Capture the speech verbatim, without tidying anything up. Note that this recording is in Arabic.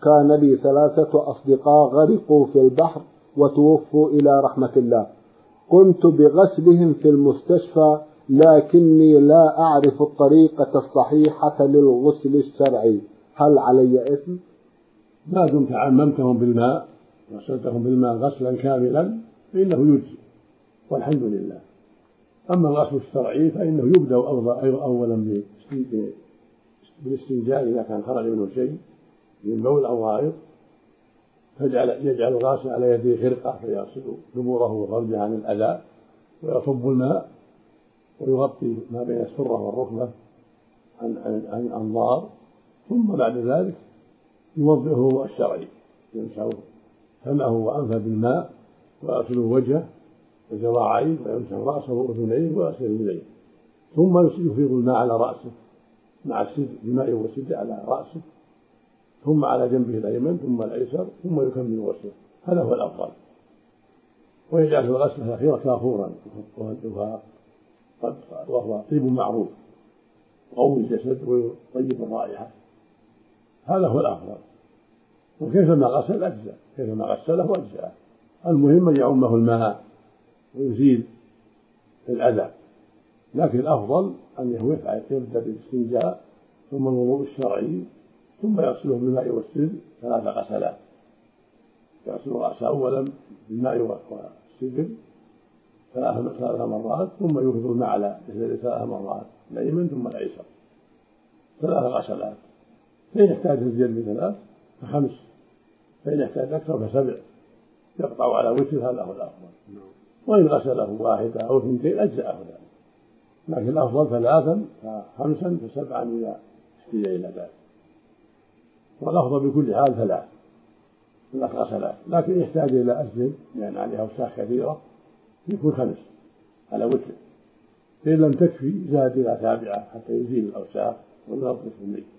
كان لي ثلاثة أصدقاء غرقوا في البحر وتوفوا إلى رحمة الله، قمت بغسلهم في المستشفى، لكني لا أعرف الطريقة الصحيحة للغسل الشرعي، هل علي إثم؟ ما دمت عممتهم بالماء غسلتهم بالماء غسلا كاملا فإنه يجزي والحمد لله. أما الغسل الشرعي فإنه يبدأ أولا بالاستنجاء إذا كان خرج منه شيء من بول أو غائط، فيجعل يجعل الغاسل على يديه خرقة فيغسل دبوره وفرجه عن الأذى، ويصب الماء ويغطي ما بين السرة والركبة عن عن الأنظار، ثم بعد ذلك يوضعه الشرعي، يمسح فمه وأنفه بالماء ويغسل وجهه وذراعيه ويمسح رأسه وأذنيه ويغسل رجليه، ثم يفيض الماء على رأسه مع السد الماء والسد على رأسه، ثم على جنبه الأيمن ثم الأيسر، ثم يكمل غسله. هذا هو الأفضل. ويجعل في الغسل الأخيرة كافورا وهو طيب معروف قوي الجسد ويطيب الرائحة، هذا هو الأفضل. وكيفما غسل أجزاء، كيفما غسله أجزاء، المهم أن يعمه الماء ويزيل الأذى، لكن الأفضل أنه يفعل يبدأ بالاستنجاء ثم الوضوء الشرعي ثم يغسله بالماء والسدر ثلاث غسلات، يغسل رأسه أولا بالماء والسدر ثلاث مرات، ثم يفيض الماء على جسده ثلاث مرات الأيمن ثم الأيسر ثلاث غسلات، فإن يحتاج الزيادة بثلاث فخمس، فإن يحتاج أكثر فسبع، يقطع على وتر، هذا هو الأفضل. وإن غسله واحدة أو اثنتين أجزأه ذلك، لكن الأفضل ثلاثا فخمسا فسبعا إذا احتاج إلى ذلك، والأفضل بكل حال ثلاث ثلاث غسلات، لكن يحتاج إلى أسجل لأن عليها أوساخ كثيرة يكون خمس على وتر، فإن لم تكفي زاد إلى سابعة حتى يزيل الأوساخ وينظف الميت.